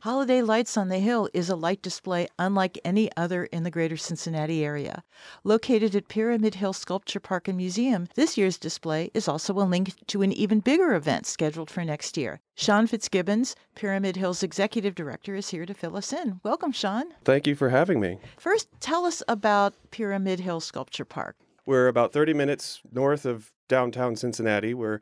Holiday Lights on the Hill is a light display unlike any other in the greater Cincinnati area. Located at Pyramid Hill Sculpture Park and Museum, this year's display is also a link to an even bigger event scheduled for next year. Sean Fitzgibbons, Pyramid Hill's executive director, is here to fill us in. Welcome, Sean. Thank you for having me. First, tell us about Pyramid Hill Sculpture Park. We're about 30 minutes north of downtown Cincinnati. We're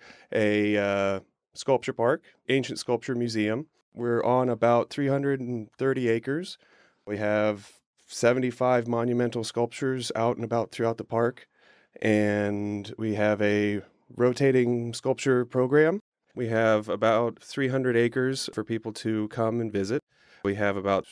a sculpture park, ancient sculpture museum. We're on about 330 acres. We have 75 monumental sculptures out and about throughout the park. And we have a rotating sculpture program. We have about 300 acres for people to come and visit. We have about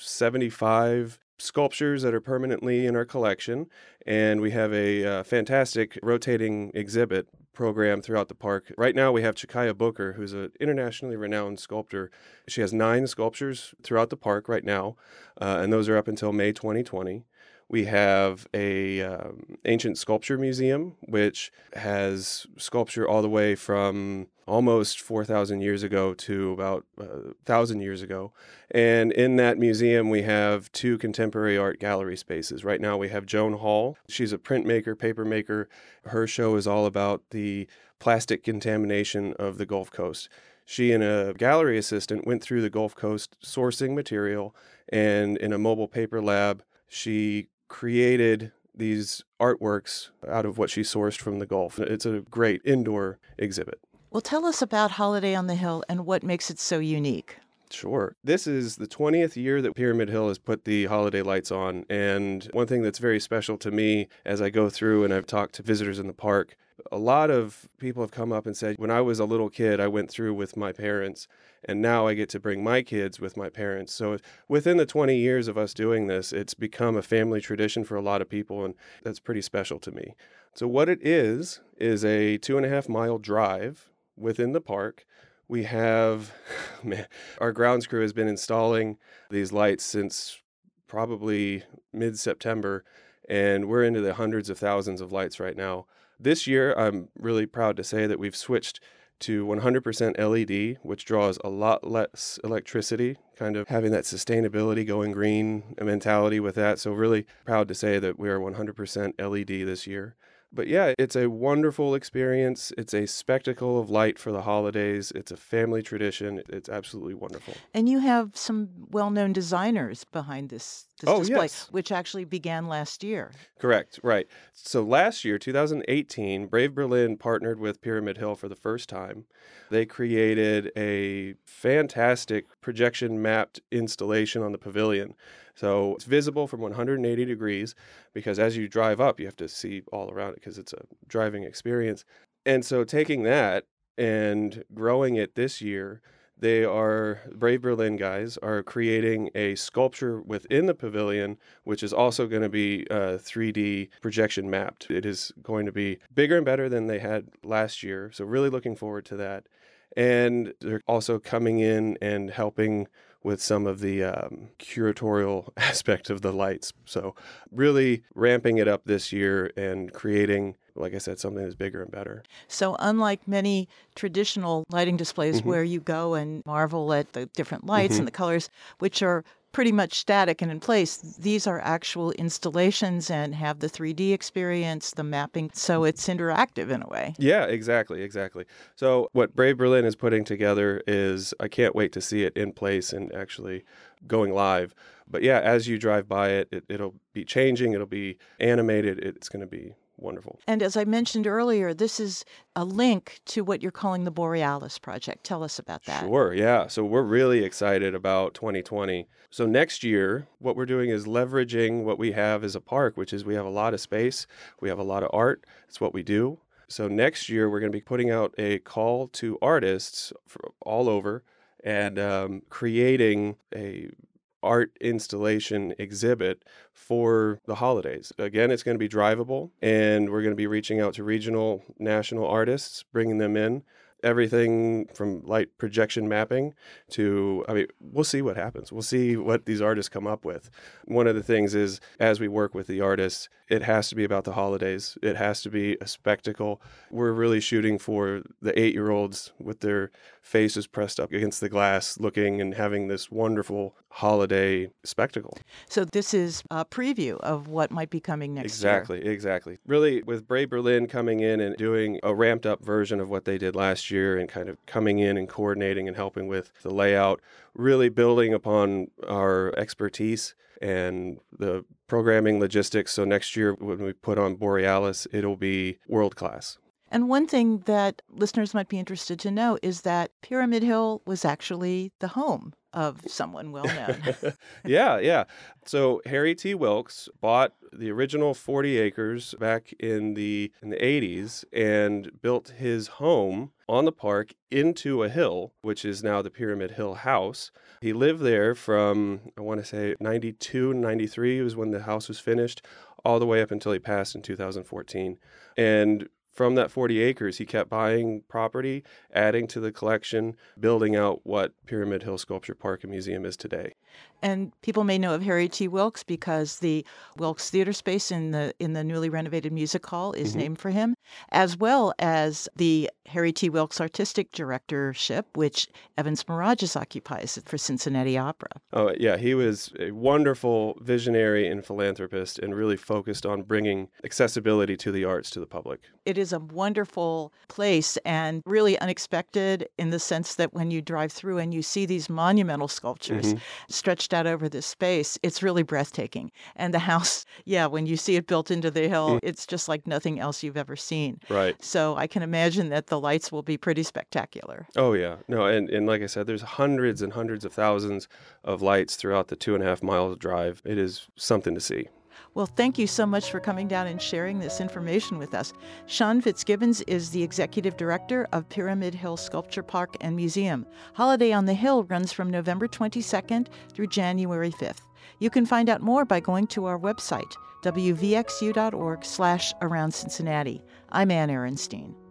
75 sculptures that are permanently in our collection, and we have a fantastic rotating exhibit program throughout the park. Right now we have Chakaya Booker, who's an internationally renowned sculptor. She has 9 sculptures throughout the park right now, and those are up until May 2020. We have a ancient sculpture museum, which has sculpture all the way from almost 4,000 years ago to about 1,000 years ago. And in that museum, we have 2 contemporary art gallery spaces. Right now, we have Joan Hall. She's a printmaker, paper maker. Her show is all about the plastic contamination of the Gulf Coast. She and a gallery assistant went through the Gulf Coast sourcing material, and in a mobile paper lab, she created these artworks out of what she sourced from the Gulf. It's a great indoor exhibit. Well, tell us about Holiday on the Hill and what makes it so unique. Sure. This is the 20th year that Pyramid Hill has put the holiday lights on. And one thing that's very special to me as I go through and I've talked to visitors in the park, a lot of people have come up and said, when I was a little kid, I went through with my parents, and now I get to bring my kids with my parents. So within the 20 years of us doing this, it's become a family tradition for a lot of people, and that's pretty special to me. So what it is a 2.5-mile drive within the park. We have, our grounds crew has been installing these lights since probably mid-September, and we're into the hundreds of thousands of lights right now. This year, I'm really proud to say that we've switched to 100% LED, which draws a lot less electricity, kind of having that sustainability, going green mentality with that. So really proud to say that we are 100% LED this year. But yeah, it's a wonderful experience. It's a spectacle of light for the holidays. It's a family tradition. It's absolutely wonderful. And you have some well-known designers behind this display, yes. Which actually began last year. Correct, right. So last year, 2018, Brave Berlin partnered with Pyramid Hill for the first time. They created a fantastic projection-mapped installation on the pavilion. So it's visible from 180 degrees because as you drive up, you have to see all around it because it's a driving experience. And so taking that and growing it this year, Brave Berlin guys are creating a sculpture within the pavilion, which is also going to be 3D projection mapped. It is going to be bigger and better than they had last year. So really looking forward to that. And they're also coming in and helping with some of the curatorial aspect of the lights. So really ramping it up this year and creating, like I said, something that's bigger and better. So unlike many traditional lighting displays where you go and marvel at the different lights and the colors, which are pretty much static and in place, these are actual installations and have the 3D experience, the mapping, so it's interactive in a way. Yeah, exactly. So what Brave Berlin is putting together is, I can't wait to see it in place and actually going live. But yeah, as you drive by it, it'll be changing, it'll be animated, it's going to be wonderful. And as I mentioned earlier, this is a link to what you're calling the Borealis Project. Tell us about that. Sure, yeah. So we're really excited about 2020. So next year, what we're doing is leveraging what we have as a park, which is we have a lot of space, we have a lot of art. It's what we do. So next year, we're going to be putting out a call to artists all over and creating a art installation exhibit for the holidays. Again, it's going to be drivable, and we're going to be reaching out to regional, national artists, bringing them in. everything from light projection mapping to, I mean, we'll see what happens. We'll see what these artists come up with. One of the things is, as we work with the artists, it has to be about the holidays. It has to be a spectacle. We're really shooting for the 8-year-olds with their faces pressed up against the glass, looking and having this wonderful holiday spectacle. So this is a preview of what might be coming next year. Exactly. Really, with Brave Berlin coming in and doing a ramped up version of what they did last year and kind of coming in and coordinating and helping with the layout, really building upon our expertise and the programming logistics. So next year, when we put on Borealis, it'll be world class. And one thing that listeners might be interested to know is that Pyramid Hill was actually the home of someone well known. Yeah. So Harry T. Wilkes bought the original 40 acres back in the 80s and built his home on the park into a hill, which is now the Pyramid Hill House. He lived there from, I want to say, 92, 93 was when the house was finished, all the way up until he passed in 2014. And from that 40 acres, he kept buying property, adding to the collection, building out what Pyramid Hill Sculpture Park and Museum is today. And people may know of Harry T. Wilkes because the Wilkes Theater space in the newly renovated music hall is named for him, as well as the Harry T. Wilkes Artistic Directorship, which Evans Mirages occupies for Cincinnati Opera. Oh, yeah. He was a wonderful visionary and philanthropist and really focused on bringing accessibility to the arts to the public. It is a wonderful place and really unexpected in the sense that when you drive through and you see these monumental sculptures stretched out over this space, it's really breathtaking. And the house, when you see it built into the hill, it's just like nothing else you've ever seen. Right. So I can imagine that the lights will be pretty spectacular. Oh, yeah. No, and like I said, there's hundreds and hundreds of thousands of lights throughout the 2.5 mile drive. It is something to see. Well, thank you so much for coming down and sharing this information with us. Sean Fitzgibbons is the Executive Director of Pyramid Hill Sculpture Park and Museum. Holiday on the Hill runs from November 22nd through January 5th. You can find out more by going to our website, wvxu.org/around Cincinnati. I'm Ann Ehrenstein.